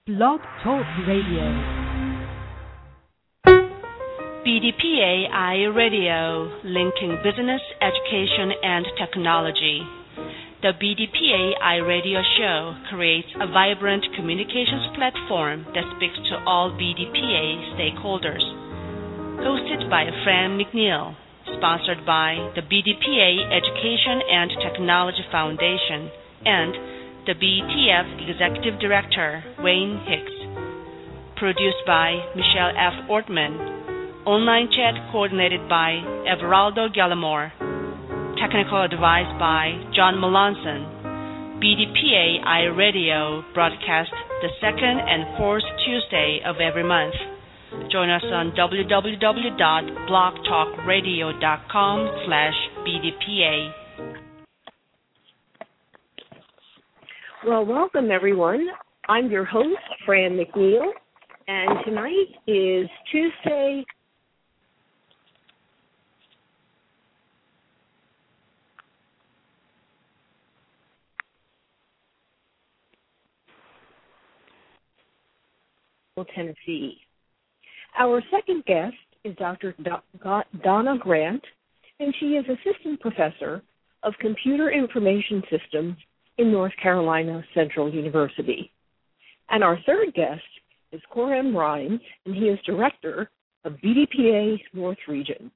Blog Talk Radio. BDPA iRadio, linking business, education, and technology. The BDPA iRadio show creates a vibrant communications platform that speaks to all BDPA stakeholders. Hosted by Fran McNeil, sponsored by the BDPA Education and Technology Foundation and the BETF Executive Director, Wayne Hicks. Produced by Michelle F. Ortman. Online chat coordinated by Everaldo Gallimore. Technical advice by John Melanson. BDPA iRadio broadcast the second and fourth Tuesday of every month. Join us on www.blogtalkradio.com/BDPA. Well, welcome, everyone. I'm your host, Fran McNeil, and tonight is Tuesday, Tennessee. Our second guest is Dr. Donna Grant, and she is Assistant Professor of Computer Information Systems in North Carolina Central University. And our third guest is Coram Rhymes, and he is Director of BDPA North Region.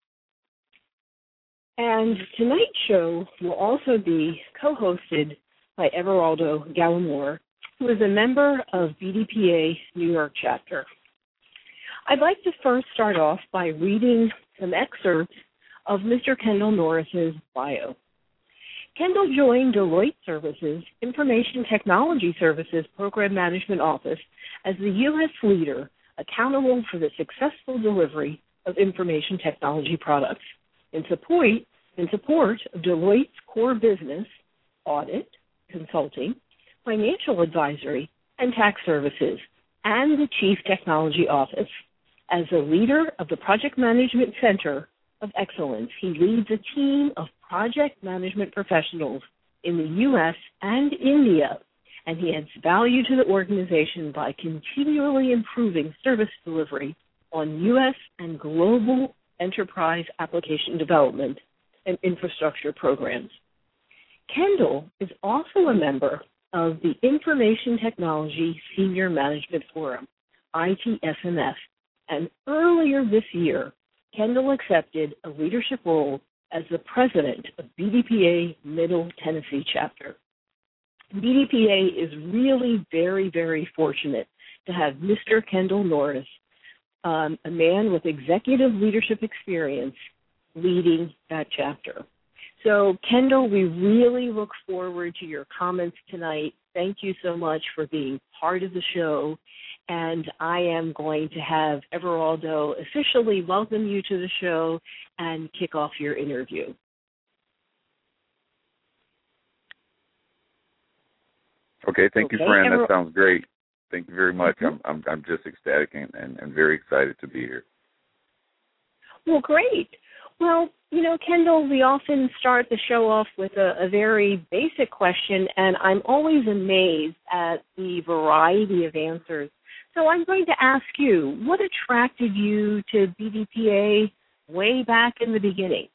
And tonight's show will also be co-hosted by Everaldo Gallimore, who is a member of BDPA New York chapter. I'd like to first start off by reading some excerpts of Mr. Kendall Norris's bio. Kendall joined Deloitte Services Information Technology Services Program Management Office as the U.S. leader accountable for the successful delivery of information technology products in support of Deloitte's core business, audit, consulting, financial advisory, and tax services, and the Chief Technology Office. As the leader of the Project Management Center of Excellence, he leads a team of project management professionals in the U.S. and India, and he adds value to the organization by continually improving service delivery on U.S. and global enterprise application development and infrastructure programs. Kendall is also a member of the Information Technology Senior Management Forum, ITSMF, and earlier this year, Kendall accepted a leadership role as the president of BDPA Middle Tennessee chapter. BDPA is really very, very fortunate to have Mr. Kendall Norris, a man with executive leadership experience, leading that chapter. So, Kendall, we really look forward to your comments tonight. Thank you so much for being part of the show. And I am going to have Everaldo officially welcome you to the show and kick off your interview. Okay, thank you, Fran. That sounds great. Thank you very much. Mm-hmm. I'm just ecstatic and very excited to be here. Well, great. Well, you know, Kendall, we often start the show off with a very basic question, and I'm always amazed at the variety of answers. So I'm going to ask you, what attracted you to BDPA way back in the beginning?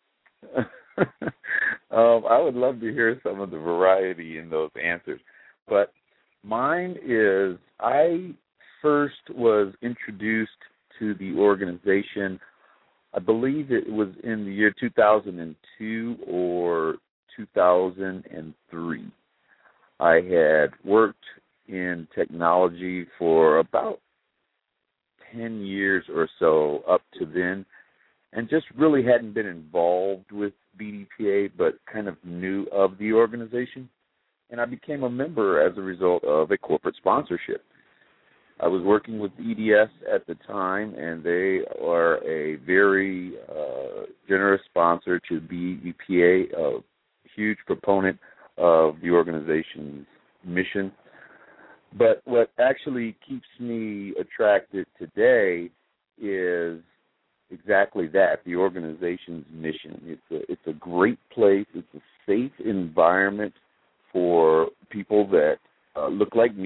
I would love to hear some of the variety in those answers. But mine is, I first was introduced to the organization, I believe it was in the year 2002 or 2003. I had worked in technology for about 10 years or so up to then, and just really hadn't been involved with BDPA, but kind of knew of the organization. And I became a member as a result of a corporate sponsorship. I was working with EDS at the time, and they are a very generous sponsor to BDPA, a huge proponent of the organization's mission. But what actually keeps me attracted today is exactly that, the organization's mission. It's a great place. It's a safe environment for people that look like me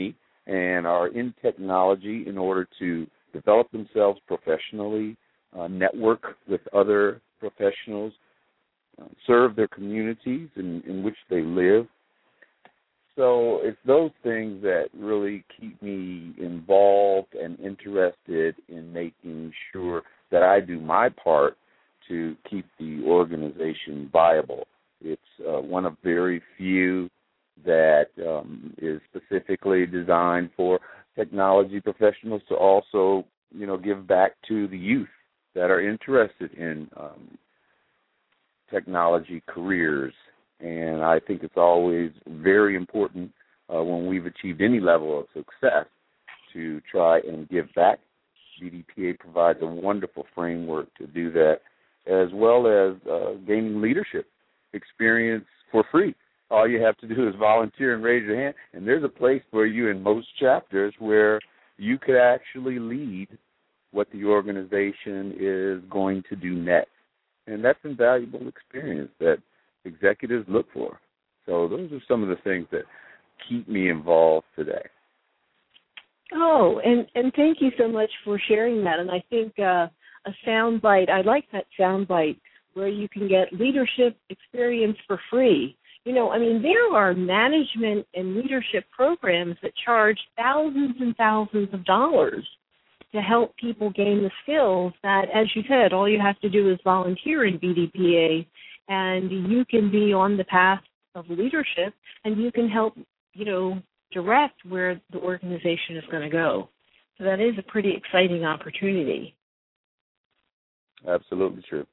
and are in technology in order to develop themselves professionally, network with other professionals, serve their communities in which they live. So it's those things that really keep me involved and interested in making sure that I do my part to keep the organization viable. It's one of very few that is specifically designed for technology professionals to also, give back to the youth that are interested in technology careers. And I think it's always very important when we've achieved any level of success to try and give back. BDPA provides a wonderful framework to do that, as well as gaining leadership experience for free. All you have to do is volunteer and raise your hand, and there's a place for you in most chapters where you could actually lead what the organization is going to do next. And that's invaluable experience that executives look for. So those are some of the things that keep me involved today. Oh, and thank you so much for sharing that. And I think a sound bite, I like that sound bite where you can get leadership experience for free. There are management and leadership programs that charge thousands and thousands of dollars to help people gain the skills that, as you said, all you have to do is volunteer in BDPA, and you can be on the path of leadership, and you can help, direct where the organization is going to go. So that is a pretty exciting opportunity. Absolutely true.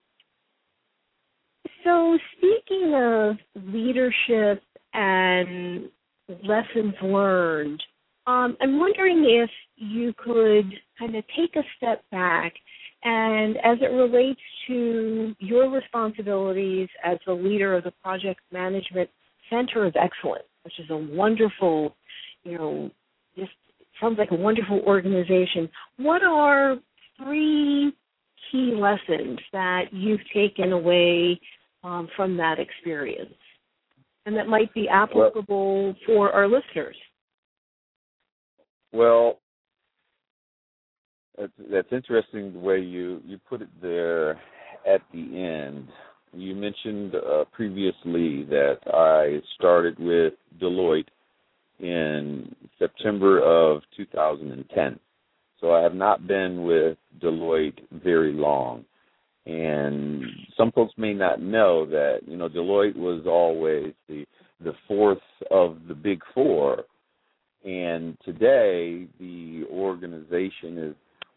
So speaking of leadership and lessons learned, I'm wondering if you could kind of take a step back and as it relates to your responsibilities as the leader of the Project Management Center of Excellence, which is a wonderful, just sounds like a wonderful organization. What are 3 key lessons that you've taken away from that experience and that might be applicable for our listeners? Well, that's interesting the way you put it there at the end. You mentioned previously that I started with Deloitte in September of 2010. So I have not been with Deloitte very long. And some folks may not know that, Deloitte was always the fourth of the big four. And today the organization is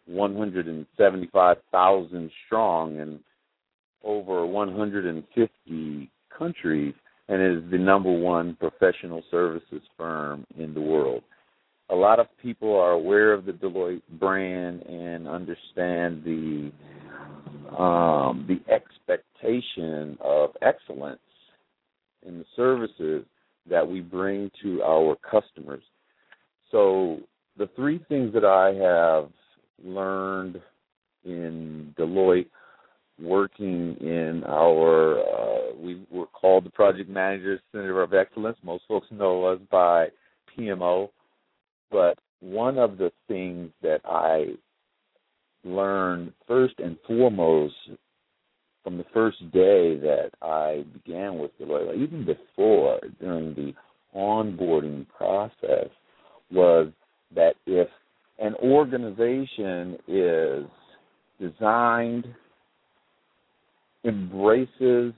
175,000 strong in over 150 countries and is the number one professional services firm in the world. A lot of people are aware of the Deloitte brand and understand the expectation of excellence in the services that we bring to our customers. So the 3 things that I have learned in Deloitte, working in we're called the Project Managers Center of Excellence. Most folks know us by PMO. But one of the things that I learned first and foremost from the first day that I began with Deloitte, even before, during the onboarding process, was that if an organization is designed, embraces,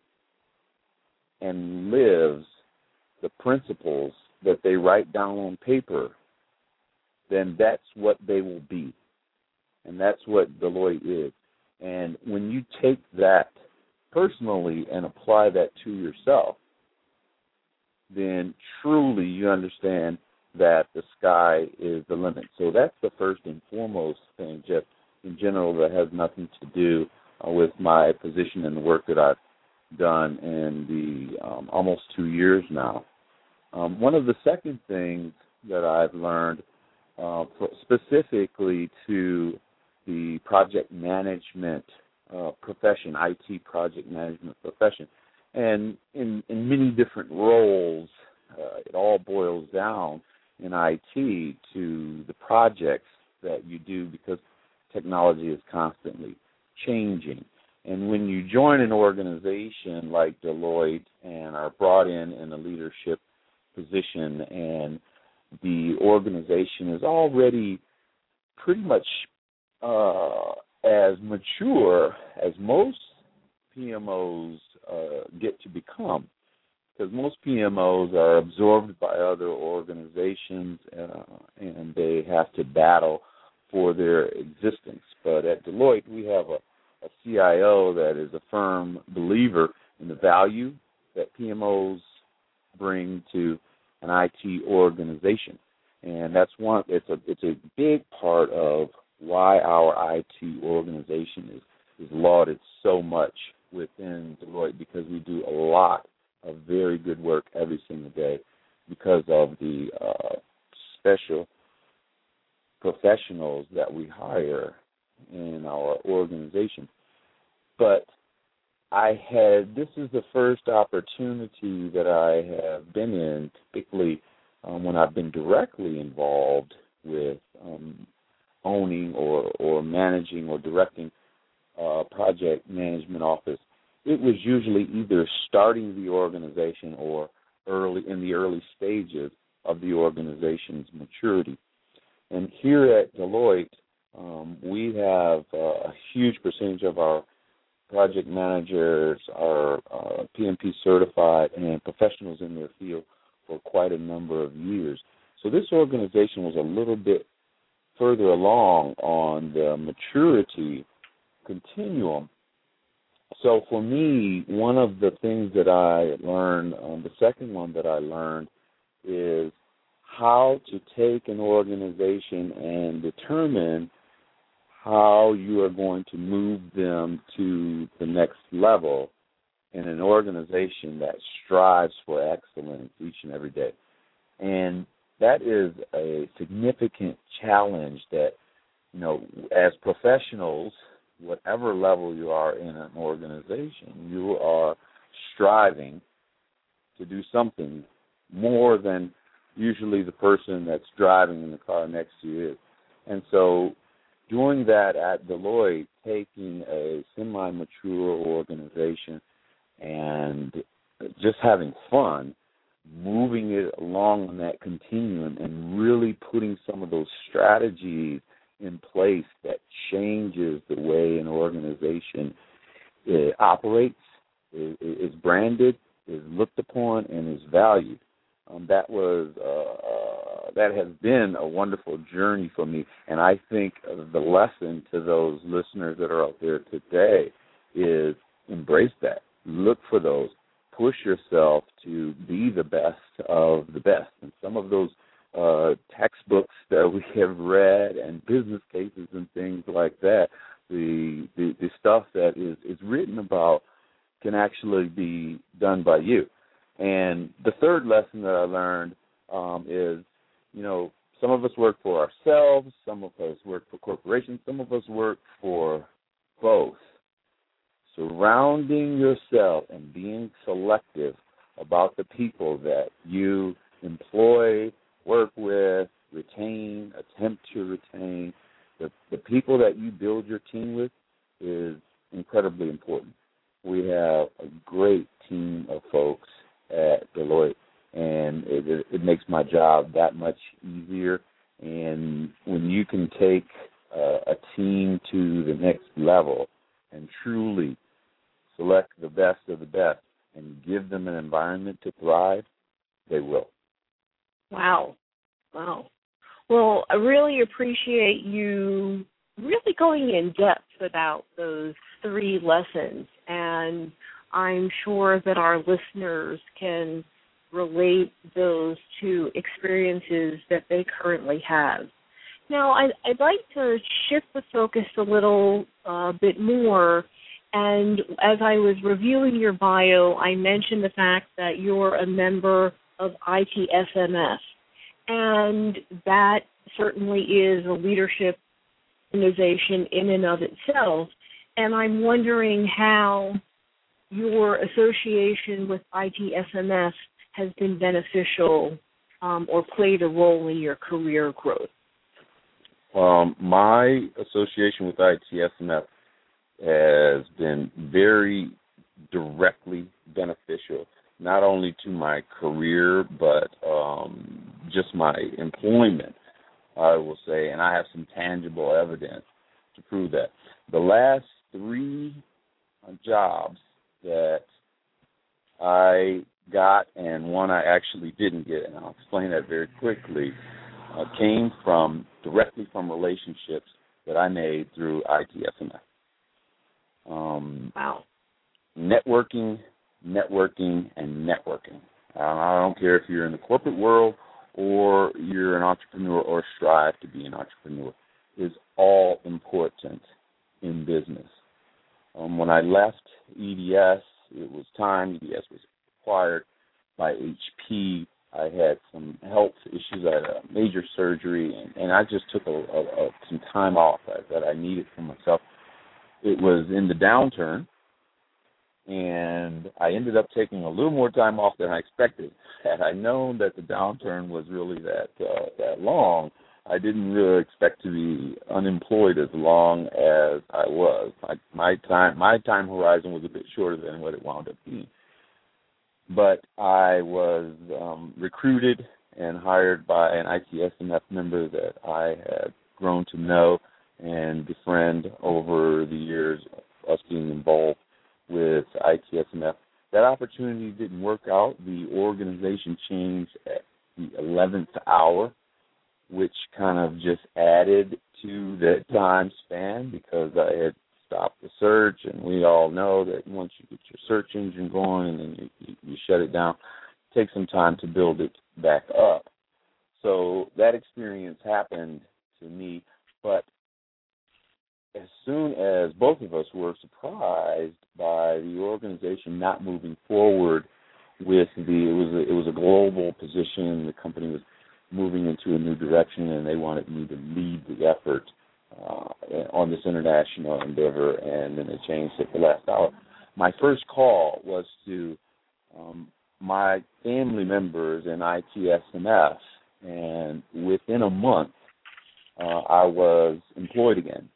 and lives the principles that they write down on paper, then that's what they will be. And that's what Deloitte is. And when you take that personally and apply that to yourself, then truly you understand that the sky is the limit. So that's the first and foremost thing, just in general, that has nothing to do with my position and the work that I've done in the almost 2 years now. One of the second things that I've learned specifically to the project management profession, IT project management profession, and in many different roles, it all boils down in IT to the projects that you do, because technology is constantly changing. And when you join an organization like Deloitte and are brought in a leadership position, and the organization is already pretty much as mature as most PMOs get to become, because most PMOs are absorbed by other organizations and they have to battle for their existence. But at Deloitte, we have a CIO that is a firm believer in the value that PMOs bring to an IT organization, and that's it's a big part of why our IT organization is lauded so much within Deloitte, because we do a lot of very good work every single day because of the special professionals that we hire in our organization. But this is the first opportunity that I have been in, typically when I've been directly involved with owning or managing or directing project management office. It was usually either starting the organization or in the early stages of the organization's maturity. And here at Deloitte, we have a huge percentage of our project managers are PMP certified and professionals in their field for quite a number of years. So this organization was a little bit further along on the maturity continuum. So for me, one of the things that I learned, the second one that I learned, is how to take an organization and determine how you are going to move them to the next level in an organization that strives for excellence each and every day. And that is a significant challenge that, as professionals, whatever level you are in an organization, you are striving to do something more than usually the person that's driving in the car next to you is. And so doing that at Deloitte, taking a semi-mature organization and just having fun, moving it along on that continuum and really putting some of those strategies in place that changes the way an organization operates, is branded, is looked upon, and is valued. That has been a wonderful journey for me, and I think the lesson to those listeners that are out there today is embrace that. Look for those. Push yourself to be the best of the best. And some of those textbooks that we have read and business cases and things like that, the stuff that is written about can actually be done by you. And the third lesson that I learned is, some of us work for ourselves, some of us work for corporations, some of us work for both. Surrounding yourself and being selective about the people that you employ, work with, retain, attempt to retain, the people that you build your team with is incredibly important. We have a great team of folks at Deloitte, and it makes my job that much easier. And when you can take a team to the next level and truly select the best of the best and give them an environment to thrive, they will. Wow. Well, I really appreciate you really going in depth about those 3 lessons, and I'm sure that our listeners can relate those to experiences that they currently have. Now, I'd like to shift the focus a little bit more. And as I was reviewing your bio, I mentioned the fact that you're a member of ITSMS, and that certainly is a leadership organization in and of itself. And I'm wondering how your association with ITSMS has been beneficial or played a role in your career growth? My association with ITSMF has been very directly beneficial, not only to my career, but just my employment, I will say, and I have some tangible evidence to prove that. The last 3 jobs that I got and one I actually didn't get, and I'll explain that very quickly, came directly from relationships that I made through ITSMF. Wow. Networking, and networking. I don't care if you're in the corporate world or you're an entrepreneur or strive to be an entrepreneur, is all important in business. When I left EDS, it was time. EDS was acquired by HP. I had some health issues. I had a major surgery, and I just took some time off that I needed for myself. It was in the downturn, and I ended up taking a little more time off than I expected. Had I known that the downturn was really that long, I didn't really expect to be unemployed as long as I was. My time horizon was a bit shorter than what it wound up being. But I was recruited and hired by an ITSMF member that I had grown to know and befriend over the years of us being involved with ITSMF. That opportunity didn't work out. The organization changed at the 11th hour, which kind of just added to that time span because I had stopped the search, and we all know that once you get your search engine going and then you shut it down, it takes some time to build it back up. So that experience happened to me, but as soon as both of us were surprised by the organization not moving forward with it was a global position, the company was moving into a new direction, and they wanted me to lead the effort on this international endeavor, and then they changed it the last hour. My first call was to my family members in ITSMF, and within a month, I was employed again.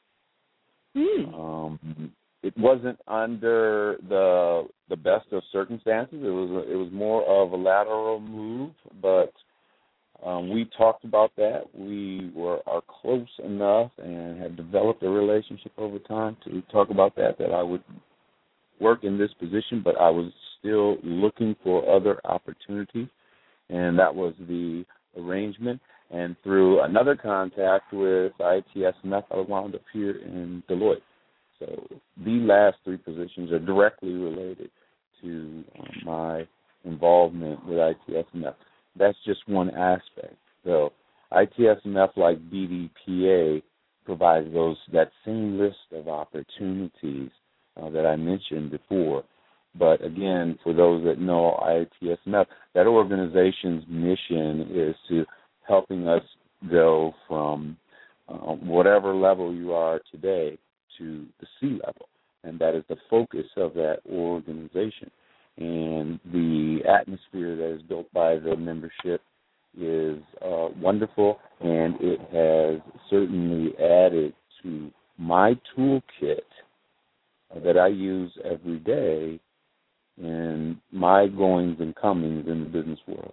It wasn't under the best of circumstances. It was more of a lateral move, but we talked about that. We are close enough and had developed a relationship over time to talk about that I would work in this position, but I was still looking for other opportunities, and that was the arrangement. And through another contact with ITSMF, I wound up here in Deloitte. So the last 3 positions are directly related to my involvement with ITSMF. That's just one aspect. So ITSMF, like BDPA, provides that same list of opportunities that I mentioned before. But again, for those that know ITSMF, that organization's mission is to helping us go from whatever level you are today to the C level, and that is the focus of that organization. And the atmosphere that is built by the membership is wonderful, and it has certainly added to my toolkit that I use every day in my goings and comings in the business world.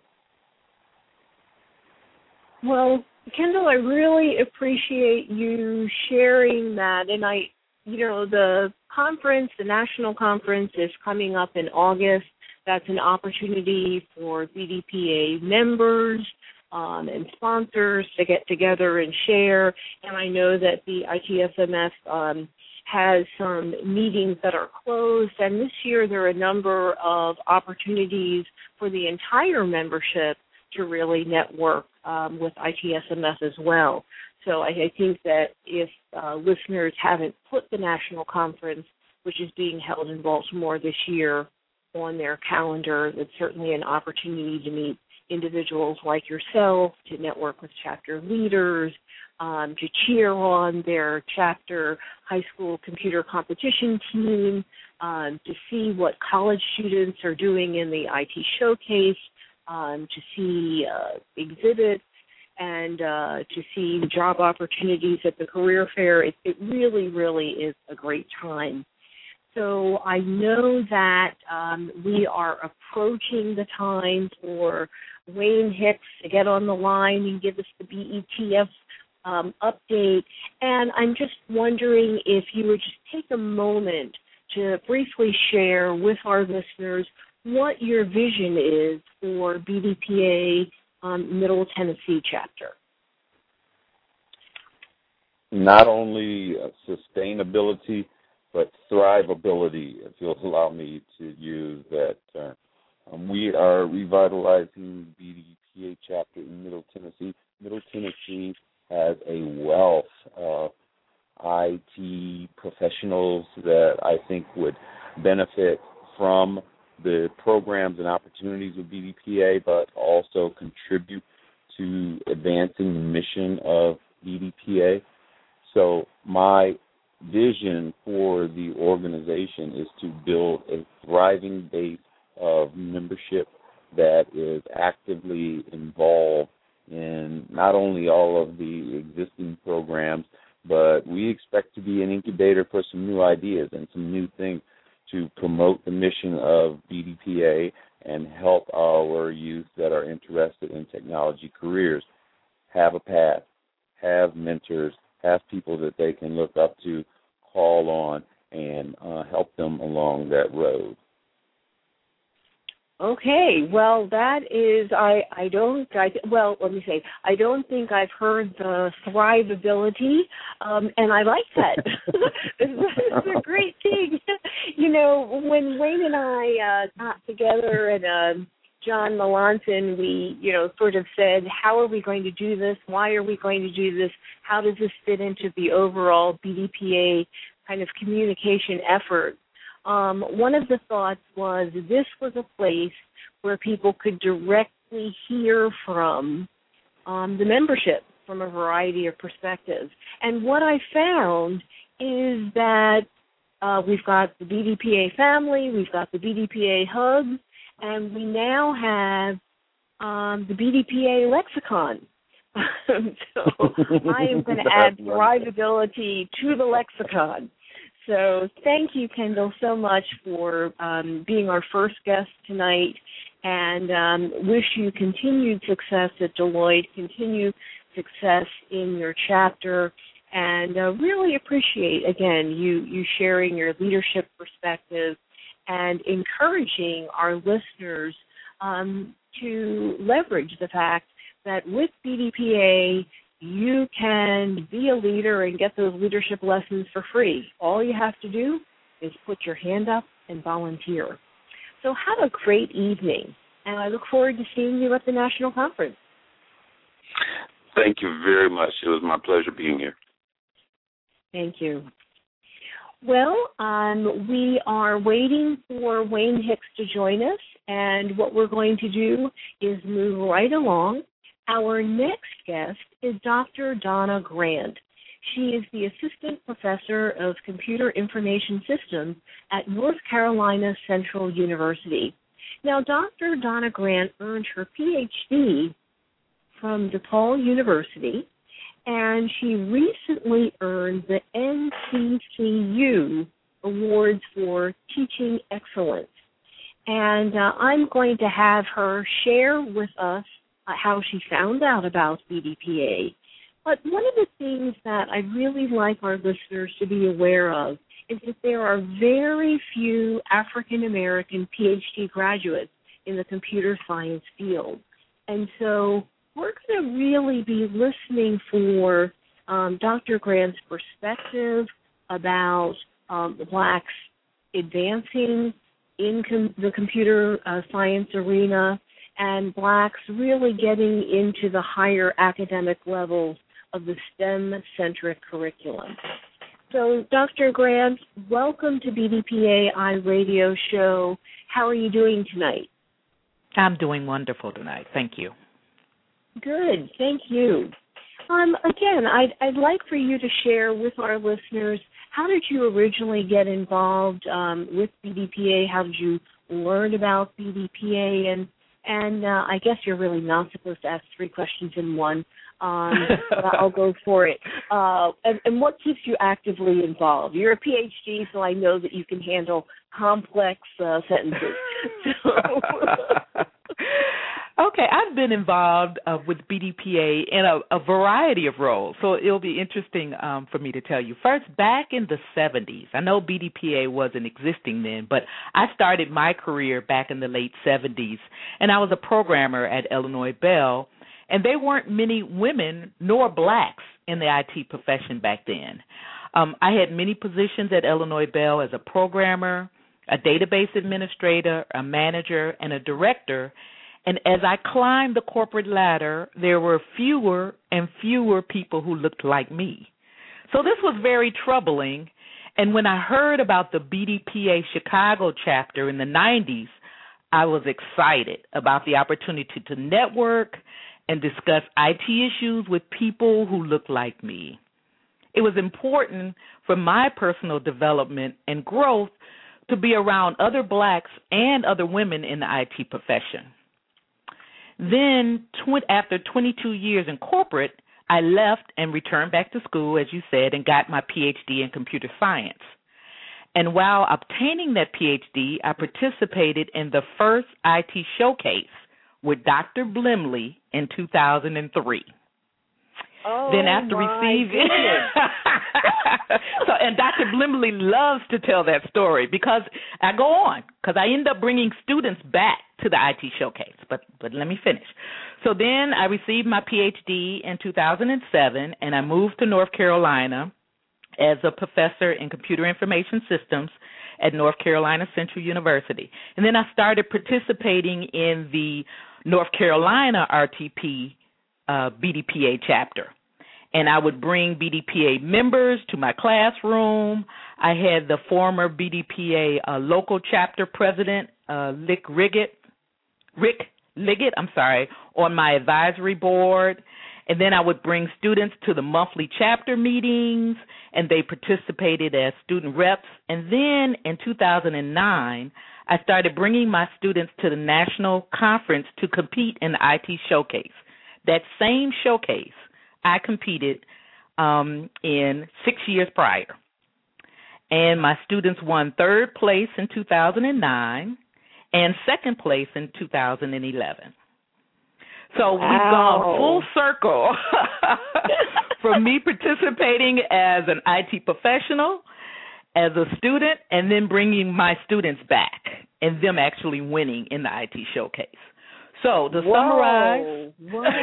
Well, Kendall, I really appreciate you sharing that. And the conference, the national conference, is coming up in August. That's an opportunity for BDPA members and sponsors to get together and share. And I know that the ITSMF has some meetings that are closed. And this year there are a number of opportunities for the entire membership to really network with ITSMF as well. So I think that if listeners haven't put the national conference, which is being held in Baltimore this year, on their calendar, it's certainly an opportunity to meet individuals like yourself, to network with chapter leaders, to cheer on their chapter high school computer competition team, to see what college students are doing in the IT showcase, to see exhibits, and to see job opportunities at the career fair. It really, really is a great time. So I know that we are approaching the time for Wayne Hicks to get on the line and give us the BETF update. And I'm just wondering if you would just take a moment to briefly share with our listeners what your vision is for BDPA Middle Tennessee chapter. Not only sustainability, but thrivability, if you'll allow me to use that term. We are revitalizing BDPA chapter in Middle Tennessee. Middle Tennessee has a wealth of IT professionals that I think would benefit from the programs and opportunities of BDPA, but also contribute to advancing the mission of BDPA. So my vision for the organization is to build a thriving base of membership that is actively involved in not only all of the existing programs, but we expect to be an incubator for some new ideas and some new things to promote the mission of BDPA and help our youth that are interested in technology careers have a path, have mentors, have people that they can look up to, call on, and help them along that road. Okay, well, that is, I don't think I've heard the thrivability, and I like that. It's a great thing. You know, when Wayne and I got together and John Melanson, we, sort of said, how are we going to do this? Why are we going to do this? How does this fit into the overall BDPA kind of communication effort? One of the thoughts was this was a place where people could directly hear from the membership from a variety of perspectives. And what I found is that we've got the BDPA family, we've got the BDPA hugs, and we now have the BDPA lexicon. So I am going to add thrivability to the lexicon. So thank you, Kendall, so much for being our first guest tonight, and wish you continued success at Deloitte, continued success in your chapter, and really appreciate, again, you sharing your leadership perspective and encouraging our listeners to leverage the fact that with BDPA, you can be a leader and get those leadership lessons for free. All you have to do is put your hand up and volunteer. So have a great evening, and I look forward to seeing you at the National Conference. Thank you very much. It was my pleasure being here. Thank you. Well, we are waiting for Wayne Hicks to join us, and what we're going to do is move right along. Our next guest is Dr. Donna Grant. She is the Assistant Professor of Computer Information Systems at North Carolina Central University. Now, Dr. Donna Grant earned her Ph.D. from DePaul University, and she recently earned the NCCU Awards for Teaching Excellence. And I'm going to have her share with us how she found out about BDPA. But one of the things that I really like our listeners to be aware of is that there are very few African-American PhD graduates in the computer science field. And so we're going to really be listening for Dr. Grant's perspective about blacks advancing in the computer science arena, and blacks really getting into the higher academic levels of the STEM-centric curriculum. So, Dr. Grant, welcome to BDPA iRadio Show. How are you doing tonight? I'm doing wonderful tonight. Thank you. Good. Thank you. Again, I'd like for you to share with our listeners, how did you originally get involved with BDPA? How did you learn about BDPA? And And I guess you're really not supposed to ask 3 questions in one, but I'll go for it. And what keeps you actively involved? You're a PhD, so I know that you can handle complex sentences. Okay, I've been involved with BDPA in a variety of roles, so it'll be interesting for me to tell you. First, back in the 70s, I know BDPA wasn't existing then, but I started my career back in the late 70s, and I was a programmer at Illinois Bell, and there weren't many women nor blacks in the IT profession back then. I had many positions at Illinois Bell as a programmer, a database administrator, a manager, and a director. And as I climbed the corporate ladder, there were fewer and fewer people who looked like me. So this was very troubling. And when I heard about the BDPA Chicago chapter in the 90s, I was excited about the opportunity to network and discuss IT issues with people who looked like me. It was important for my personal development and growth to be around other blacks and other women in the IT profession. Then, after 22 years in corporate, I left and returned back to school, as you said, and got my PhD in computer science. And while obtaining that PhD, I participated in the first IT showcase with Dr. Blimley in 2003. Then after receiving and Dr. Blimley loves to tell that story because I go on, because I end up bringing students back to the IT showcase. But let me finish. So then I received my PhD in 2007, and I moved to North Carolina as a professor in computer information systems at North Carolina Central University. And then I started participating in the North Carolina RTP BDPA chapter. And I would bring BDPA members to my classroom. I had the former BDPA local chapter president, Rick Liggett, on my advisory board. And then I would bring students to the monthly chapter meetings, and they participated as student reps. And then in 2009, I started bringing my students to the national conference to compete in the IT showcase. That same showcase I competed in 6 years prior. And my students won 3rd place in 2009 and 2nd place in 2011. So we've gone full circle from me participating as an IT professional, as a student, and then bringing my students back and them actually winning in the IT showcase. So to summarize,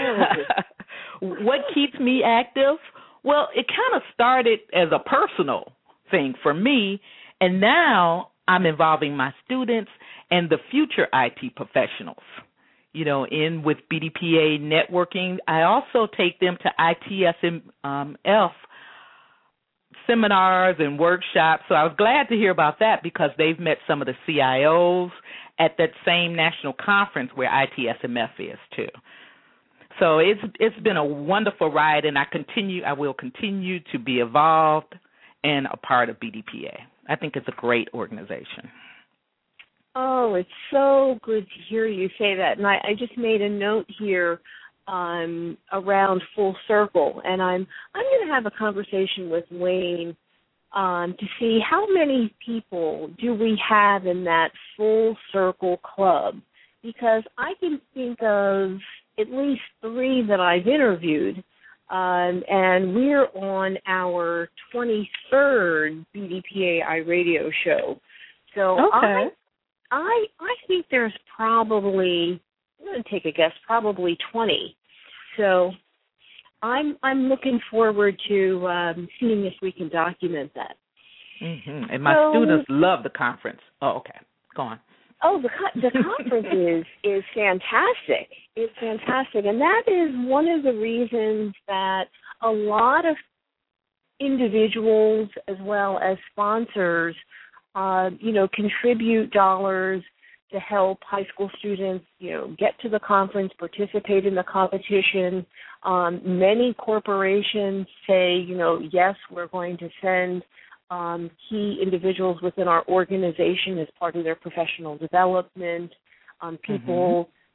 what keeps me active? Well, it kind of started as a personal thing for me, and now I'm involving my students and the future IT professionals. You know, in with BDPA networking, I also take them to ITSMF seminars and workshops. So I was glad to hear about that because they've met some of the CIOs at that same national conference where ITSMF is too. So it's been a wonderful ride, and I will continue to be involved and a part of BDPA. I think it's a great organization. Oh, it's so good to hear you say that. And I just made a note here around full circle, and I'm going to have a conversation with Wayne to see how many people do we have in that full circle club, because I can think of at least 3 that I've interviewed, and we're on our 23rd BDPA iRadio show. So okay. I think there's probably, I'm going to take a guess, probably 20. So I'm looking forward to seeing if we can document that. Mm-hmm. And my students love the conference. Oh, okay. Go on. Oh, the conference is fantastic. It's fantastic. And that is one of the reasons that a lot of individuals as well as sponsors contribute dollars to help high school students, get to the conference, participate in the competition. Many corporations say, yes, we're going to send key individuals within our organization as part of their professional development. People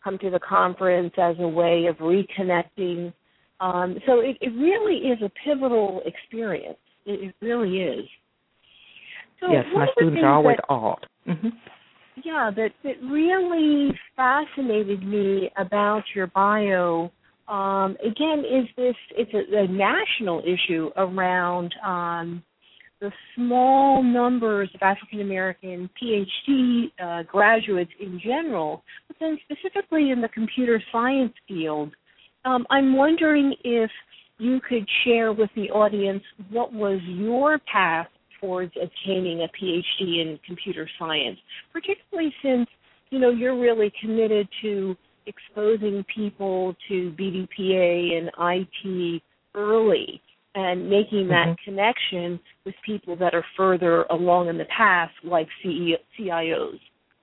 come to the conference as a way of reconnecting. So it really is a pivotal experience. It really is. So yes, my students are always awed. Mm-hmm. Yeah, that really fascinated me about your bio, again, is it's a national issue around the small numbers of African-American PhD graduates in general, but then specifically in the computer science field. I'm wondering if you could share with the audience what was your path towards attaining a PhD in computer science, particularly since, you're really committed to exposing people to BDPA and IT early and making that connection with people that are further along in the path, like CIOs.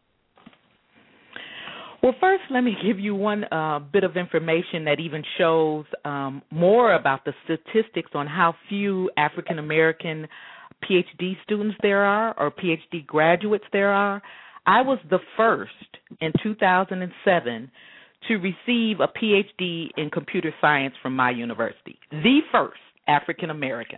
Well, first, let me give you one bit of information that even shows more about the statistics on how few African-American PhD students there are or PhD graduates there are. I was the first in 2007 to receive a PhD in computer science from my university, the first African-American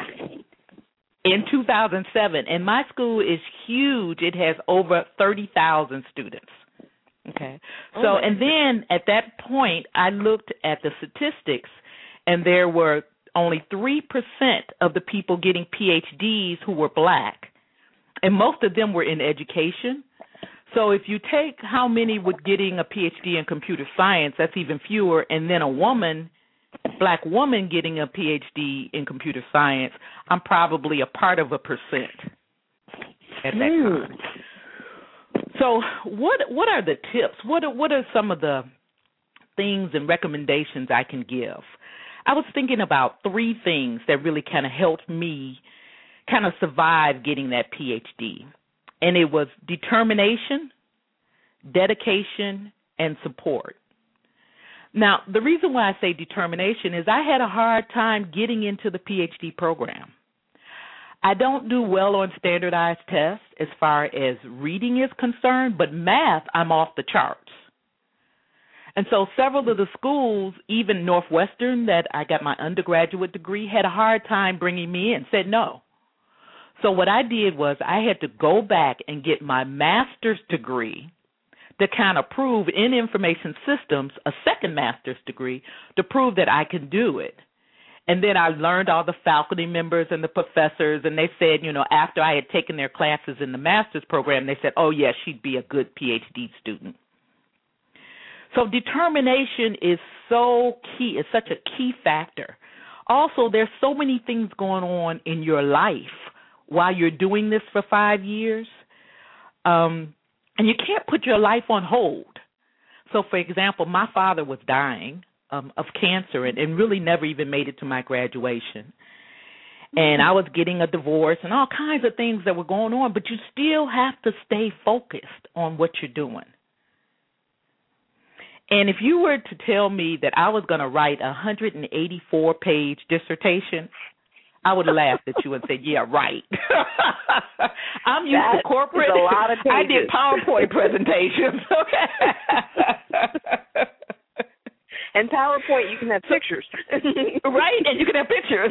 in 2007. And my school is huge. It has over 30,000 students. Okay. So, and then at that point, I looked at the statistics, and there were only 3% of the people getting PhDs who were black, and most of them were in education. So if you take how many were getting a PhD in computer science, that's even fewer, and then black woman getting a PhD in computer science, I'm probably a part of 1% at that time. So what are the tips? What are some of the things and recommendations I can give? I was thinking about 3 things that really kind of helped me kind of survive getting that PhD. And it was determination, dedication, and support. Now, the reason why I say determination is I had a hard time getting into the PhD program. I don't do well on standardized tests as far as reading is concerned, but math, I'm off the charts. And so several of the schools, even Northwestern, that I got my undergraduate degree, had a hard time bringing me in, said no. So what I did was I had to go back and get my master's degree to kind of prove in information systems, a second master's degree, to prove that I can do it. And then I learned all the faculty members and the professors, and they said, after I had taken their classes in the master's program, they said, oh, yes, she'd be a good PhD student. So determination is so key. It's such a key factor. Also, there's so many things going on in your life while you're doing this for 5 years, and you can't put your life on hold. So, for example, my father was dying of cancer and really never even made it to my graduation. And I was getting a divorce and all kinds of things that were going on, but you still have to stay focused on what you're doing. And if you were to tell me that I was going to write a 184-page dissertation, I would have laughed at you and said, yeah, right. I'm used to corporate. A lot of pages. I did PowerPoint presentations. And PowerPoint, you can have pictures. Right, and you can have pictures.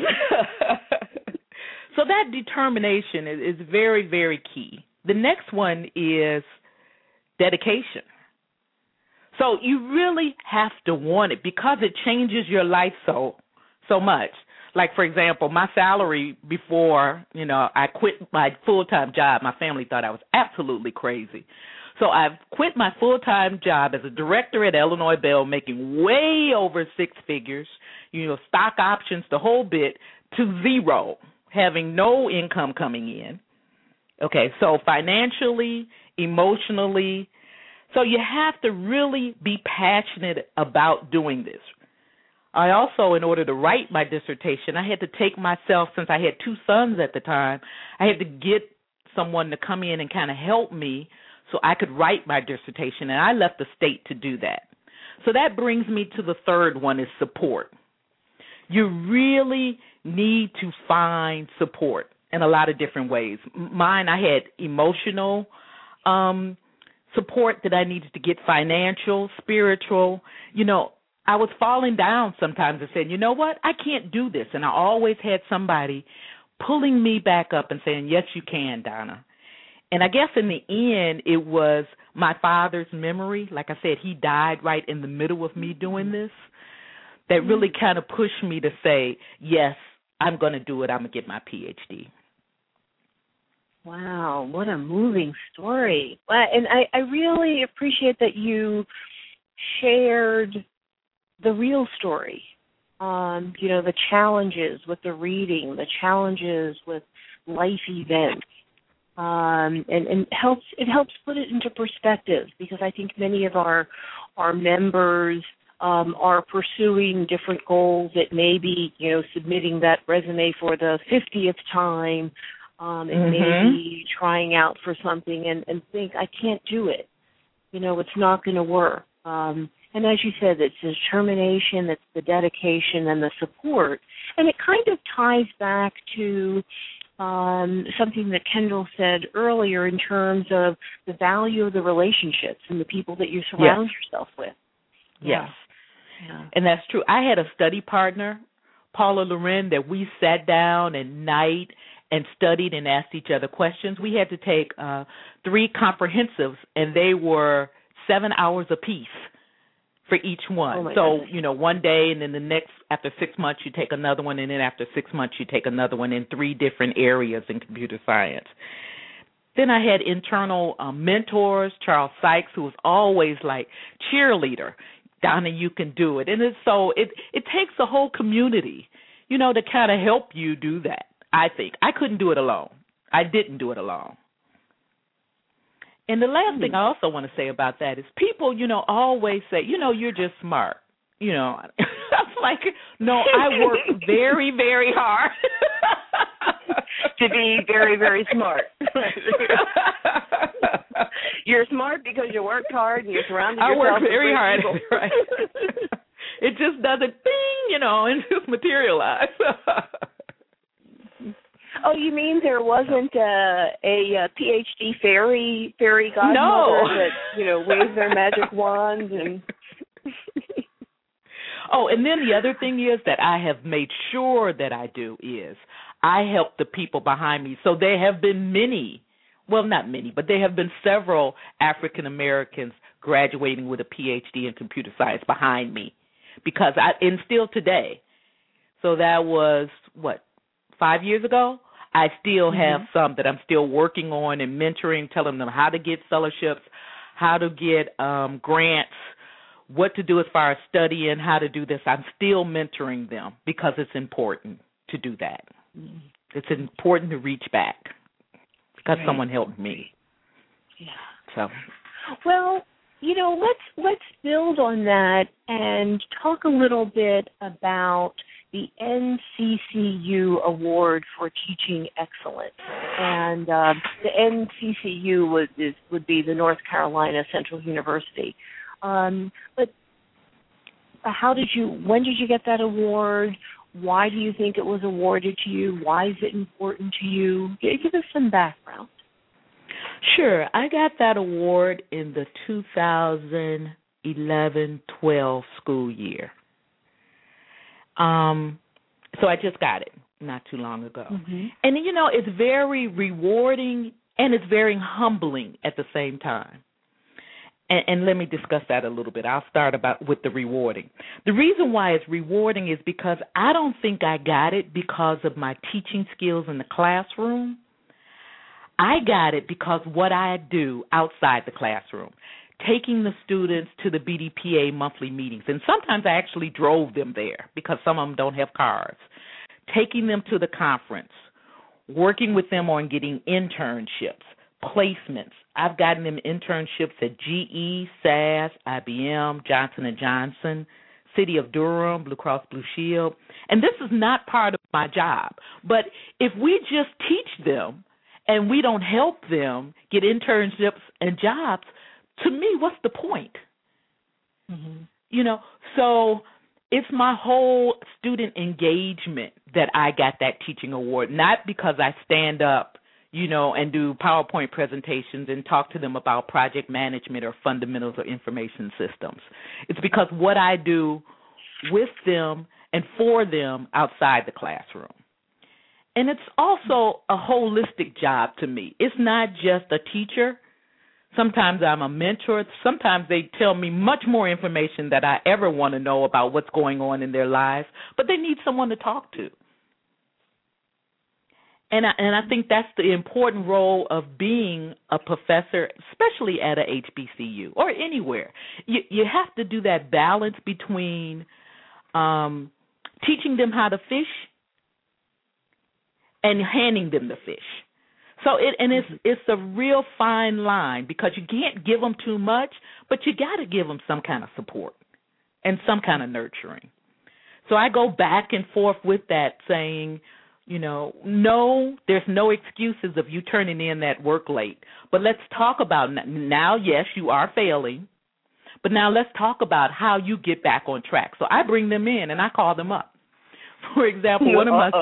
So that determination is very, very key. The next one is dedication. So you really have to want it because it changes your life so much. Like, for example, my salary before, I quit my full-time job, my family thought I was absolutely crazy. So I've quit my full-time job as a director at Illinois Bell, making way over 6 figures, stock options, the whole bit, to zero, having no income coming in. Okay, so financially, emotionally, so you have to really be passionate about doing this. I also, in order to write my dissertation, I had to take myself, since I had 2 sons at the time, I had to get someone to come in and kind of help me so I could write my dissertation, and I left the state to do that. So that brings me to the third one, is support. You really need to find support in a lot of different ways. Mine, I had emotional support that I needed to get, financial, spiritual, I was falling down sometimes and saying, you know what, I can't do this. And I always had somebody pulling me back up and saying, yes, you can, Donna. And I guess in the end, it was my father's memory. Like I said, he died right in the middle of me doing this. That really kind of pushed me to say, yes, I'm going to do it. I'm going to get my PhD. Wow, what a moving story. And I really appreciate that you shared the real story, the challenges with the reading, the challenges with life events, and it helps put it into perspective, because I think many of our members are pursuing different goals. It may be, submitting that resume for the 50th time, and maybe trying out for something and think, I can't do it. It's not going to work. And as you said, it's the determination, it's the dedication and the support. And it kind of ties back to something that Kendall said earlier in terms of the value of the relationships and the people that you surround yourself with. Yes. Yeah. And that's true. I had a study partner, Paula Loren, that we sat down at night and studied and asked each other questions. We had to take 3 comprehensives, and they were 7 hours apiece for each one. So, goodness. One day, and then the next, after 6 months, you take another one, and then after 6 months, you take another one in 3 different areas in computer science. Then I had internal mentors, Charles Sykes, who was always like, cheerleader, Donna, you can do it. And it takes a whole community, to kind of help you do that, I think. I couldn't do it alone. I didn't do it alone. And the last thing I also want to say about that is people, always say, you're just smart. I'm like, no, I work very, very hard. To be very, very smart. You're smart because you worked hard and you're surrounded yourself with I work very hard. Right. It just doesn't ding, and just materialize. Oh, you mean there wasn't a PhD fairy godmother that waves their magic wands and? Oh, and then the other thing is that I have made sure that I do is I help the people behind me. So there have been many, well, not many, but there have been several African Americans graduating with a PhD in computer science behind me, because and still today. So that was 5 years ago. I still have some that I'm still working on and mentoring, telling them how to get fellowships, how to get grants, what to do as far as studying, how to do this. I'm still mentoring them because it's important to do that. It's important to reach back because someone helped me. Yeah. So, well, let's build on that and talk a little bit about the NCCU Award for Teaching Excellence. And the NCCU would be the North Carolina Central University. But when did you get that award? Why do you think it was awarded to you? Why is it important to you? Give us some background. Sure. I got that award in the 2011-12 school year. So I just got it not too long ago. And, it's very rewarding and it's very humbling at the same time. And let me discuss that a little bit. I'll start with the rewarding. The reason why it's rewarding is because I don't think I got it because of my teaching skills in the classroom. I got it because what I do outside the classroom, taking the students to the BDPA monthly meetings, and sometimes I actually drove them there because some of them don't have cars, taking them to the conference, working with them on getting internships, placements. I've gotten them internships at GE, SAS, IBM, Johnson & Johnson, City of Durham, Blue Cross Blue Shield. And this is not part of my job. But if we just teach them and we don't help them get internships and jobs, to me, what's the point? So it's my whole student engagement that I got that teaching award, not because I stand up, and do PowerPoint presentations and talk to them about project management or fundamentals of information systems. It's because what I do with them and for them outside the classroom. And it's also a holistic job to me. It's not just a teacher. Sometimes I'm a mentor. Sometimes they tell me much more information that I ever want to know about what's going on in their lives, but they need someone to talk to. And I think that's the important role of being a professor, especially at a HBCU or anywhere. You have to do that balance between teaching them how to fish and handing them the fish. So it's a real fine line because you can't give them too much, but you got to give them some kind of support and some kind of nurturing. So I go back and forth with that saying, no, there's no excuses of you turning in that work late. But let's talk about now, yes, you are failing, but now let's talk about how you get back on track. So I bring them in and I call them up. For example, one of my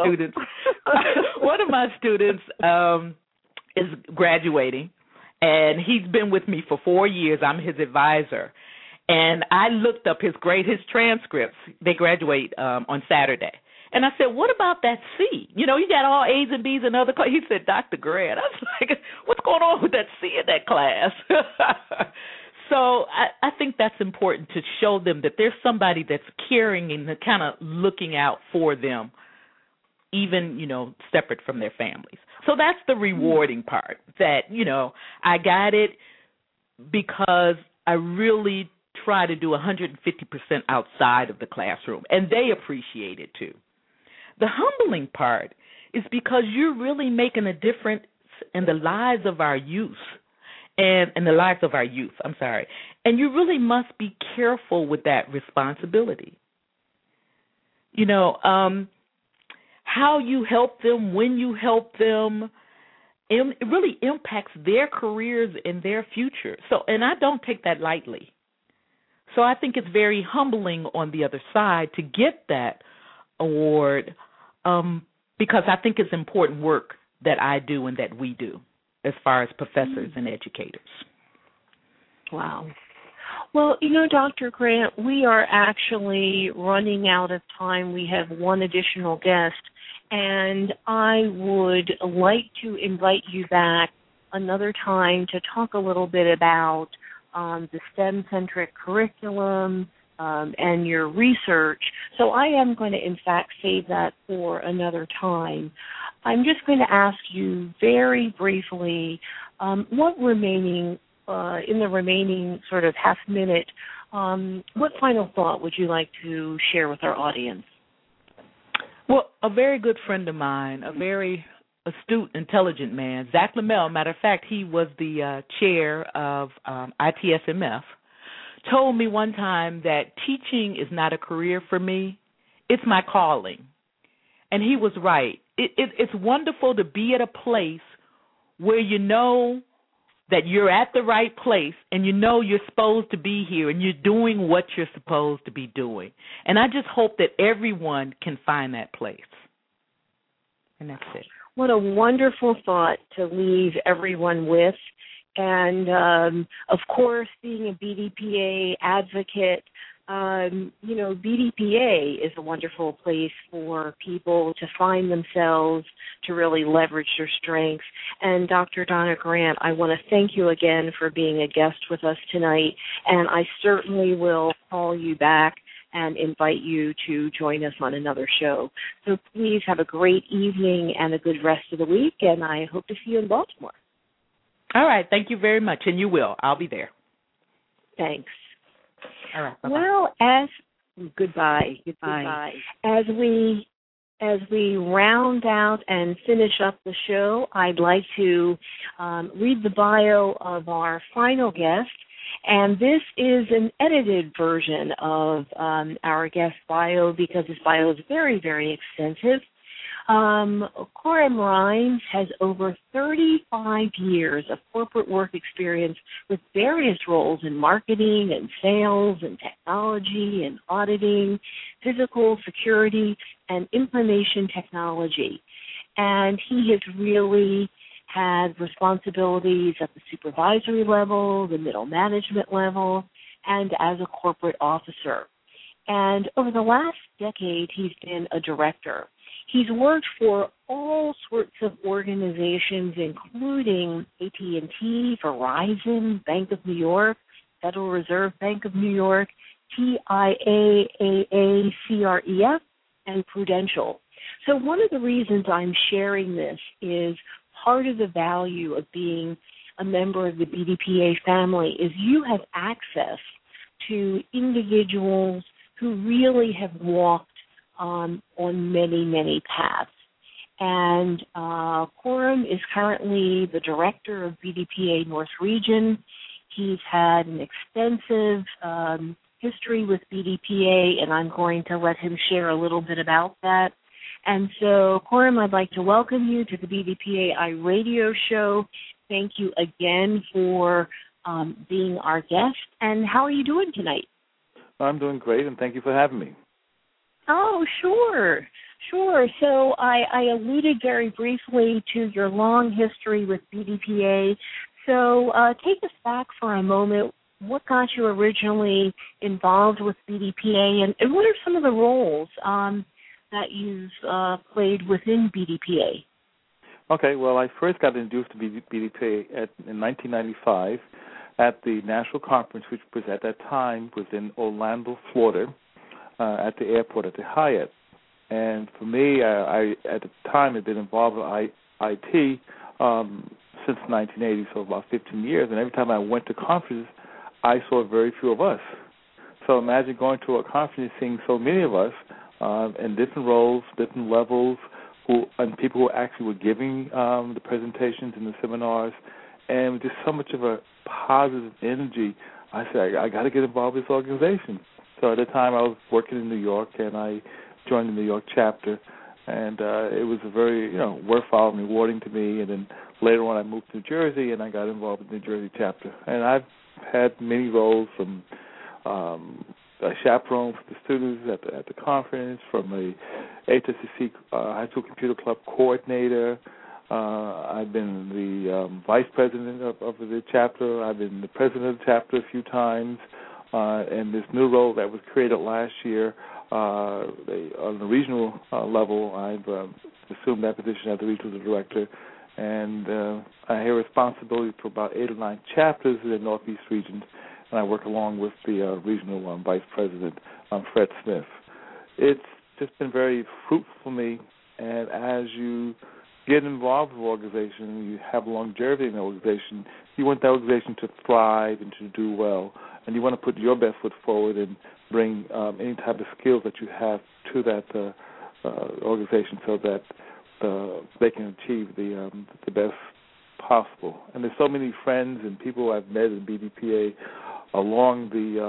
students is graduating, and he's been with me for 4 years. I'm his advisor. And I looked up his transcripts. They graduate on Saturday. And I said, what about that C? You got all A's and B's and other classes. He said, Dr. Grant. I was like, what's going on with that C in that class? So I think that's important to show them that there's somebody that's caring and kind of looking out for them, even, separate from their families. So that's the rewarding part, that, I got it because I really try to do 150% outside of the classroom, and they appreciate it too. The humbling part is because you're really making a difference in the lives of our youth, and in the lives of our youth, and you really must be careful with that responsibility. How you help them, when you help them, it really impacts their careers and their future. So, and I don't take that lightly. So I think it's very humbling on the other side to get that award because I think it's important work that I do and that we do as far as professors and educators. Wow. Well, Dr. Grant, we are actually running out of time. We have one additional guest, and I would like to invite you back another time to talk a little bit about the STEM-centric curriculum and your research. So I am going to, in fact, save that for another time. I'm just going to ask you very briefly, what remaining, in the remaining sort of half minute, what final thought would you like to share with our audience? Well, a very good friend of mine, a very astute, intelligent man, Zach Lamel, matter of fact, he was the chair of ITSMF, told me one time that teaching is not a career for me, it's my calling. And he was right. It's wonderful to be at a place where you know that you're at the right place and you know you're supposed to be here and you're doing what you're supposed to be doing. And I just hope that everyone can find that place. And that's it. What a wonderful thought to leave everyone with. And, of course, being a BDPA advocate, BDPA is a wonderful place for people to find themselves, to really leverage their strengths. And Dr. Donna Grant, I want to thank you again for being a guest with us tonight, and I certainly will call you back and invite you to join us on another show. So please have a great evening and a good rest of the week, and I hope to see you in Baltimore. All right. Thank you very much, and you will. I'll be there. Thanks. All right. Bye-bye. Well, goodbye. As we round out and finish up the show, I'd like to read the bio of our final guest. And this is an edited version of our guest bio because his bio is very, very extensive. Coram Rines has over 35 years of corporate work experience with various roles in marketing and sales and technology and auditing, physical security, and information technology. And he has really had responsibilities at the supervisory level, the middle management level, and as a corporate officer. And over the last decade, he's been a director. He's worked for all sorts of organizations, including AT&T, Verizon, Bank of New York, Federal Reserve Bank of New York, TIAA, CREF, and Prudential. So one of the reasons I'm sharing this is part of the value of being a member of the BDPA family is you have access to individuals who really have walked on many, many paths. And Khurram is currently the director of BDPA North Region. He's had an extensive history with BDPA, and I'm going to let him share a little bit about that. And so, Khurram, I'd like to welcome you to the BDPA iRadio show. Thank you again for being our guest. And how are you doing tonight? I'm doing great, and thank you for having me. Oh, sure. So I alluded very briefly to your long history with BDPA. So take us back for a moment. What got you originally involved with BDPA, and what are some of the roles that you've played within BDPA? Okay, well, I first got introduced to BDPA in 1995 at the national conference, which was at that time was in Orlando, Florida, at the airport at the Hyatt. And for me, I at the time had been involved with IT since 1980, so about 15 years. And every time I went to conferences, I saw very few of us. So imagine going to a conference and seeing so many of us in different roles, different levels, and people who actually were giving the presentations and the seminars, and with just so much of a positive energy. I said, I got to get involved with this organization. So at the time, I was working in New York, and I joined the New York chapter, and it was a very, worthwhile and rewarding to me. And then later on, I moved to New Jersey, and I got involved with the New Jersey chapter. And I've had many roles, from a chaperone for the students at the conference, from a HSCC High School Computer Club coordinator. I've been the vice president of the chapter. I've been the president of the chapter a few times. And this new role that was created last year on the regional level, I've assumed that position as the regional director. And I have responsibility for about 8 or 9 chapters in the Northeast region, and I work along with the regional vice president, Fred Smith. It's just been very fruitful for me, and as you get involved with the organization, you have longevity in the organization, you want the organization to thrive and to do well, and you want to put your best foot forward and bring any type of skills that you have to that organization so that they can achieve the best possible. And there's so many friends and people I've met in BDPA along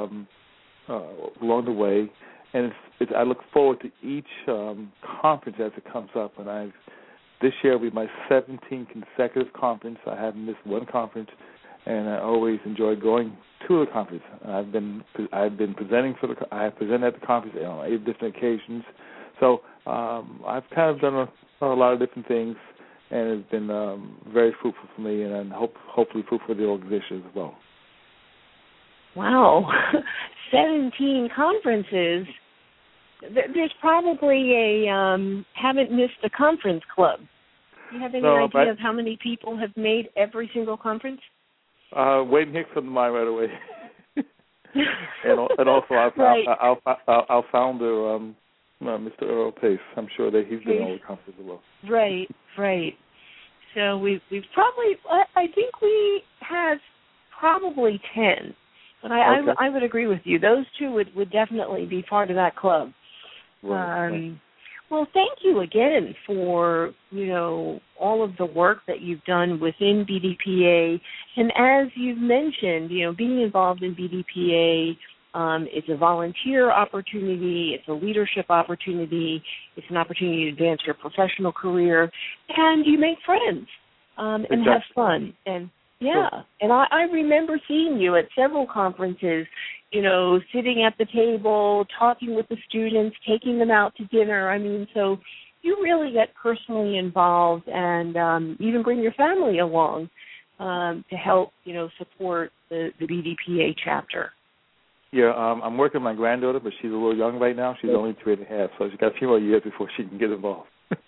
the way, and I look forward to each conference as it comes up. And this year will be my 17th consecutive conference. I haven't missed one conference, and I always enjoy going to the conference. I've been presenting I have presented at the conference on 8 different occasions. So I've kind of done a lot of different things, and it's been very fruitful for me, and hopefully fruitful for the organization as well. Wow, 17 conferences. There's probably a haven't missed a conference club. Do you have any idea of how many people have made every single conference? Wayne Hicks on the mind right away, and also our founder, Mr. Earl Pace. I'm sure that he's been all the conferences as well. Right. So we've probably, I think we have probably 10. But I would agree with you. Those 2 would definitely be part of that club. Right. Well, thank you again for, all of the work that you've done within BDPA. And as you've mentioned, being involved in BDPA, it's a volunteer opportunity, it's a leadership opportunity, it's an opportunity to advance your professional career, and you make friends and have fun. And and I remember seeing you at several conferences, sitting at the table, talking with the students, taking them out to dinner. I mean, so you really get personally involved and even bring your family along to help, support the BDPA chapter. Yeah, I'm working with my granddaughter, but she's a little young right now. She's only 3.5, so she's got a few more years before she can get involved.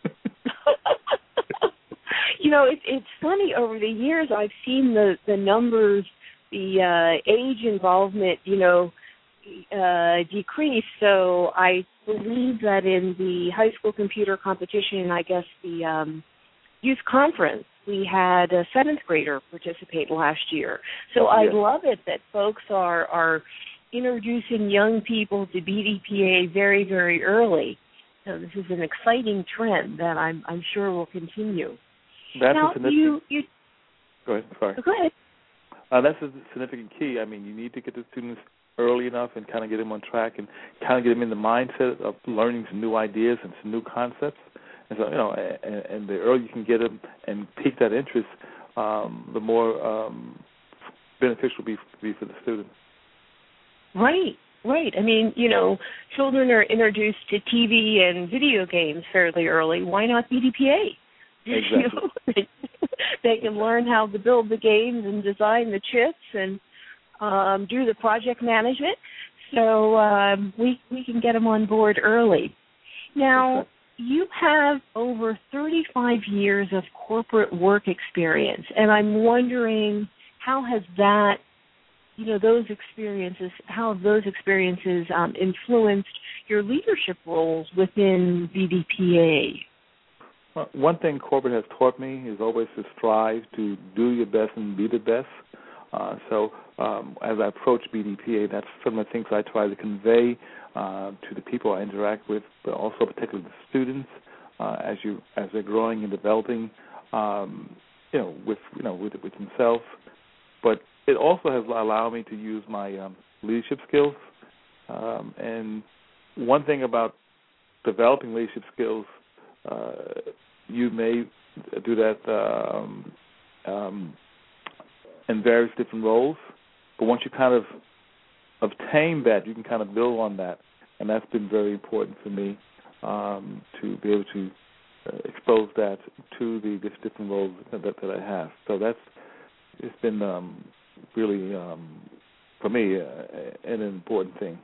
It's funny. Over the years, I've seen the numbers, the age involvement, decrease. So I believe that in the high school computer competition, I guess the youth conference, we had a 7th grader participate last year. So I love it that folks are introducing young people to BDPA very, very early. So this is an exciting trend that I'm sure will continue. That's now, a significant... Go ahead. Sorry. Go ahead. That's a significant key. I mean, you need to get the students early enough and kind of get them on track and kind of get them in the mindset of learning some new ideas and some new concepts. And so, and the earlier you can get them and pique that interest, the more beneficial will be for the student. Right. I mean, children are introduced to TV and video games fairly early. Why not BDPA? Exactly. They can learn how to build the games and design the chips and do the project management. So we can get them on board early. Now, you have over 35 years of corporate work experience, and I'm wondering how has that, those experiences influenced your leadership roles within BDPA? Well, one thing corporate has taught me is always to strive to do your best and be the best. So as I approach BDPA, that's some of the things I try to convey to the people I interact with, but also particularly the students as they're growing and developing, with themselves. But it also has allowed me to use my leadership skills. And one thing about developing leadership skills, you may do that in various different roles, but once you kind of obtain that, you can kind of build on that, and that's been very important for me to be able to expose that to the different roles that I have. So it's been really for me an important thing.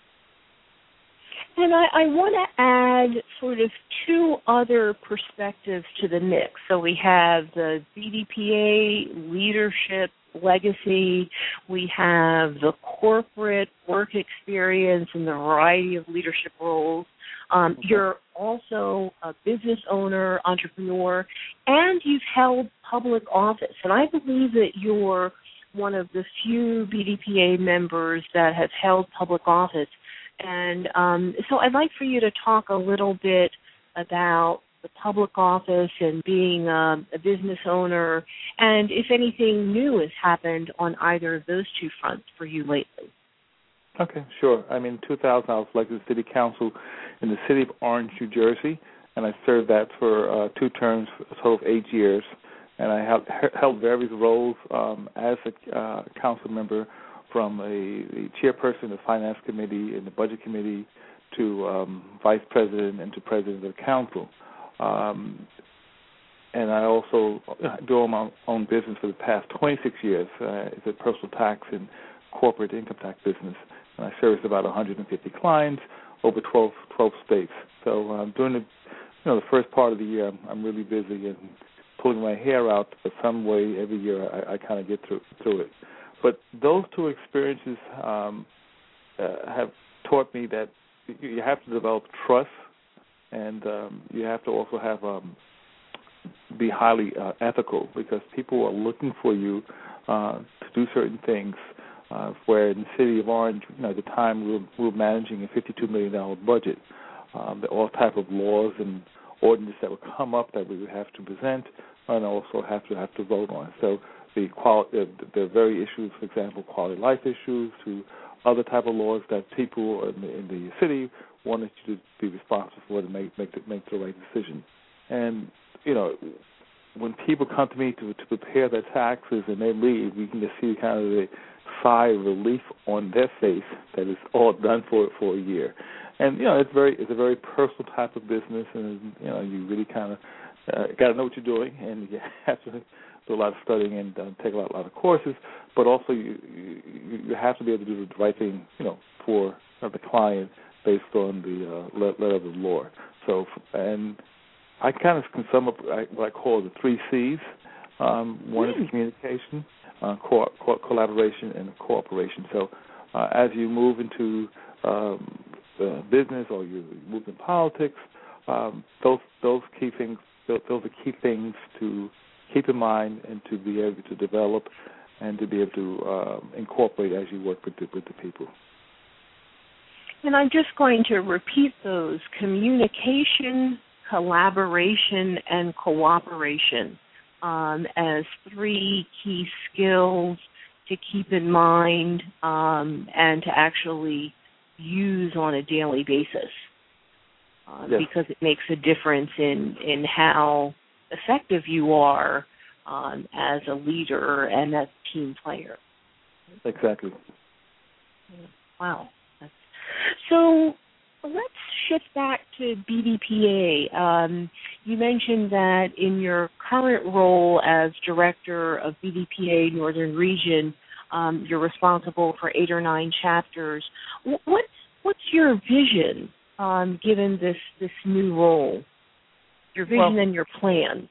And I want to add sort of 2 other perspectives to the mix. So we have the BDPA leadership legacy. We have the corporate work experience and the variety of leadership roles. You're also a business owner, entrepreneur, and you've held public office. And I believe that you're one of the few BDPA members that have held public office. And so I'd like for you to talk a little bit about the public office and being a business owner, and if anything new has happened on either of those 2 fronts for you lately. Okay, sure. I mean, in 2000, I was elected to City Council in the city of Orange, New Jersey, and I served that for 2 terms, a total of 8 years. And I held various roles as a council member, from the chairperson of the Finance Committee and the Budget Committee to Vice President and to President of the Council. And I also do my own business for the past 26 years. It's a personal tax and corporate income tax business. And I service about 150 clients over 12 states. So during the first part of the year, I'm really busy and pulling my hair out, but some way every year I kind of get through it. But those 2 experiences have taught me that you have to develop trust, and you have to also have be highly ethical, because people are looking for you to do certain things. Where in the city of Orange, at the time we were managing a $52 million budget. All type of laws and ordinances that would come up that we would have to present and also have to vote on. So the very issues, for example, quality of life issues, to other type of laws that people in the city wanted you to be responsible for to make the right decision. And when people come to me to prepare their taxes and they leave, you can just see kind of the sigh of relief on their face that it's all done for a year. And it's a very personal type of business, and you really kind of got to know what you're doing, and you have to do a lot of studying and take a lot of courses. But also, you have to be able to do the right thing, for the client based on the letter of the law. So, and I kind of can sum up what I call the 3 C's. One is communication, collaboration, and cooperation. So, as you move into business or you move in politics, those key things. Those are key things to keep in mind and to be able to develop and to be able to incorporate as you work with the people. And I'm just going to repeat those: communication, collaboration, and cooperation as 3 key skills to keep in mind and to actually use on a daily basis. Yes. Because it makes a difference in how effective you are as a leader and as a team player. Exactly. Wow. So let's shift back to BDPA. You mentioned that in your current role as director of BDPA Northern Region, you're responsible for 8 or 9 chapters. What's your vision? Given this new role, your vision and your plan?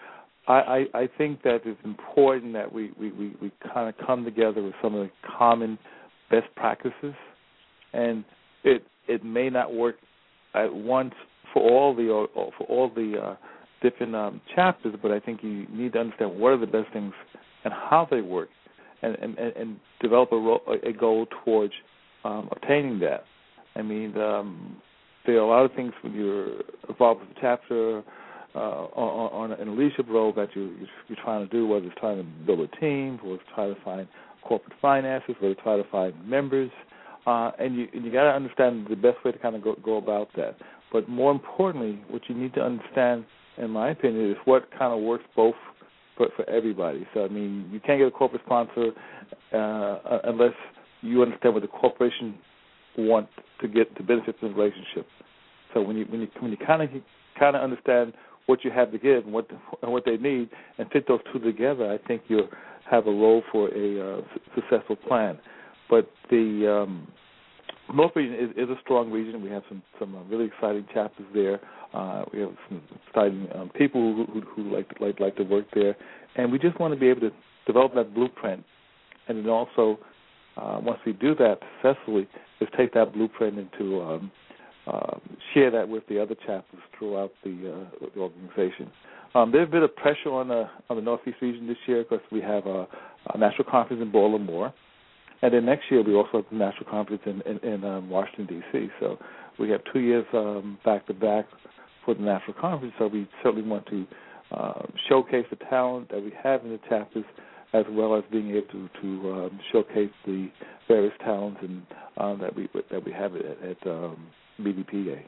I think that it's important that we kind of come together with some of the common best practices, and it may not work at once for all the different chapters, but I think you need to understand what are the best things and how they work, and develop a goal towards obtaining that. I mean, there are a lot of things when you're involved with the chapter in a leadership role that you're trying to do, whether it's trying to build a team, or it's trying to find corporate finances, whether it's trying to find members, and you got to understand the best way to kind of go about that. But more importantly, what you need to understand, in my opinion, is what kind of works both for everybody. So I mean, you can't get a corporate sponsor unless you understand what the corporation want to get to benefit from the relationship. So when you kind of understand what you have to give and what they need, and fit those two together, I think you'll have a role for a successful plan. But the North region is a strong region. We have some really exciting chapters there. We have some exciting people who like to work there, and we just want to be able to develop that blueprint, and then also once we do that successfully, is take that blueprint into share that with the other chapters throughout the organization. There's a bit of pressure on the Northeast region this year because we have a national conference in Baltimore, and then next year we also have the national conference in Washington, D.C. So we have 2 years back to back for the national conference. So we certainly want to showcase the talent that we have in the chapters, as well as being able to showcase the various talents and that we have at BDPA.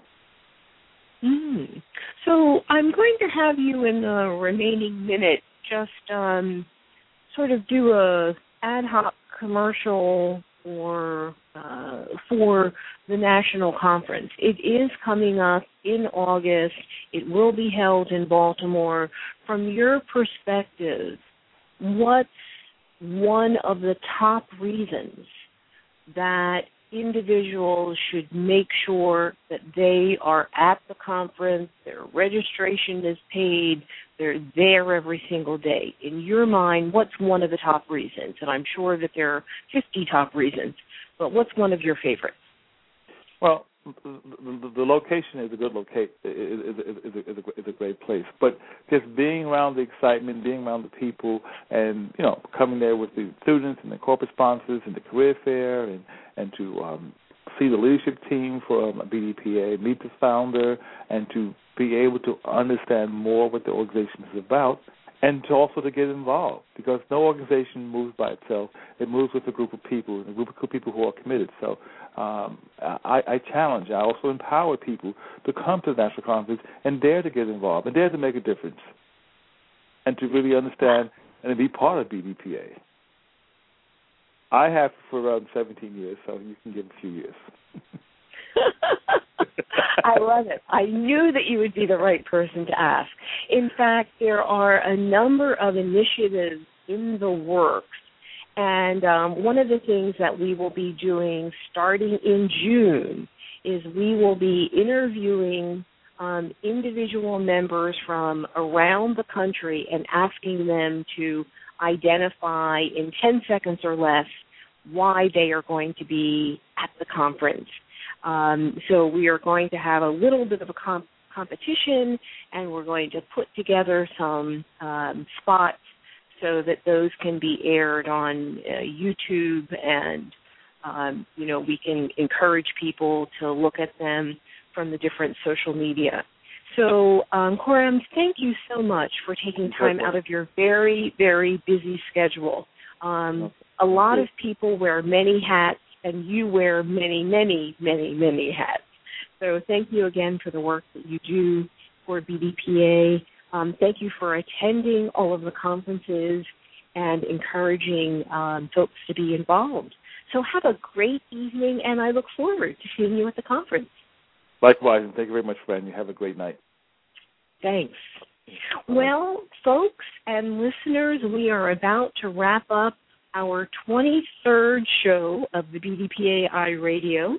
So I'm going to have you in the remaining minute just sort of do a ad hoc commercial for the national conference. It is coming up in August. It will be held in Baltimore. From your perspective, what's one of the top reasons that individuals should make sure that they are at the conference, their registration is paid, they're there every single day? In your mind, what's one of the top reasons? And I'm sure that there are 50 top reasons, but what's one of your favorites? Well, the location is a good location. Is a great place. But just being around the excitement, being around the people, and coming there with the students and the corporate sponsors and the career fair, and to see the leadership team from BDPA, meet the founder, and to be able to understand more what the organization is about, and to also to get involved, because no organization moves by itself. It moves with a group of people, and a group of people who are committed. So I challenge, I also empower people to come to the national conference and dare to get involved and dare to make a difference and to really understand and to be part of BDPA. I have for around 17 years, so you can give a few years. I love it. I knew that you would be the right person to ask. In fact, there are a number of initiatives in the works. And one of the things that we will be doing starting in June is we will be interviewing individual members from around the country and asking them to identify in 10 seconds or less why they are going to be at the conference. So we are going to have a little bit of a competition, and we're going to put together some spots so that those can be aired on YouTube, and we can encourage people to look at them from the different social media. So, Khurram, thank you so much for taking time out of your very, very busy schedule. A lot of people wear many hats, and you wear many, many, many, many hats. So thank you again for the work that you do for BDPA. Thank you for attending all of the conferences and encouraging folks to be involved. So have a great evening, and I look forward to seeing you at the conference. Likewise, and thank you very much, Fran. You have a great night. Thanks. Well, folks and listeners, we are about to wrap up our 23rd show of the BDPA iRadio.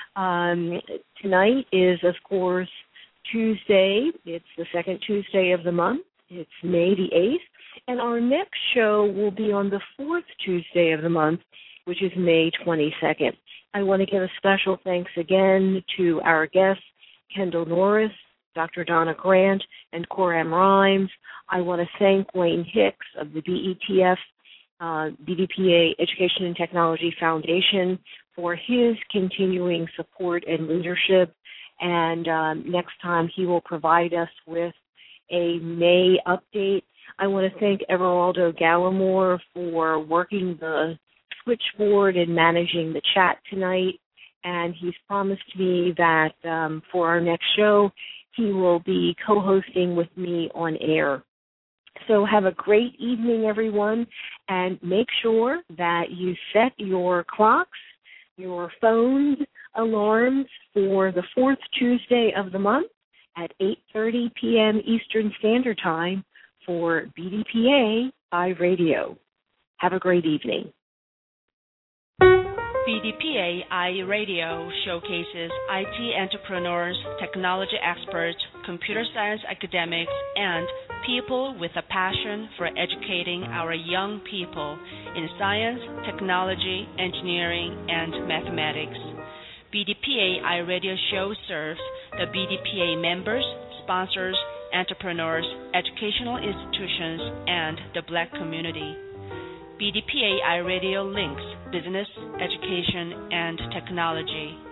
Tonight is, of course, Tuesday. It's the second Tuesday of the month. It's May the 8th. And our next show will be on the fourth Tuesday of the month, which is May 22nd. I want to give a special thanks again to our guests, Kendall Norris, Dr. Donna Grant, and Khurram Rimes. I want to thank Wayne Hicks of the BETF, BDPA Education and Technology Foundation, for his continuing support and leadership. And next time he will provide us with a May update. I want to thank Everaldo Gallimore for working the switchboard and managing the chat tonight. And he's promised me that for our next show, he will be co-hosting with me on air. So have a great evening, everyone, and make sure that you set your clocks, your phone alarms for the fourth Tuesday of the month at 8:30 p.m. Eastern Standard Time for BDPA iRadio. Have a great evening. BDPA iRadio showcases IT entrepreneurs, technology experts, computer science academics, and people with a passion for educating our young people in science, technology, engineering, and mathematics. BDPA iRadio show serves the BDPA members, sponsors, entrepreneurs, educational institutions, and the Black community. BDPA iRadio links business, education, and technology.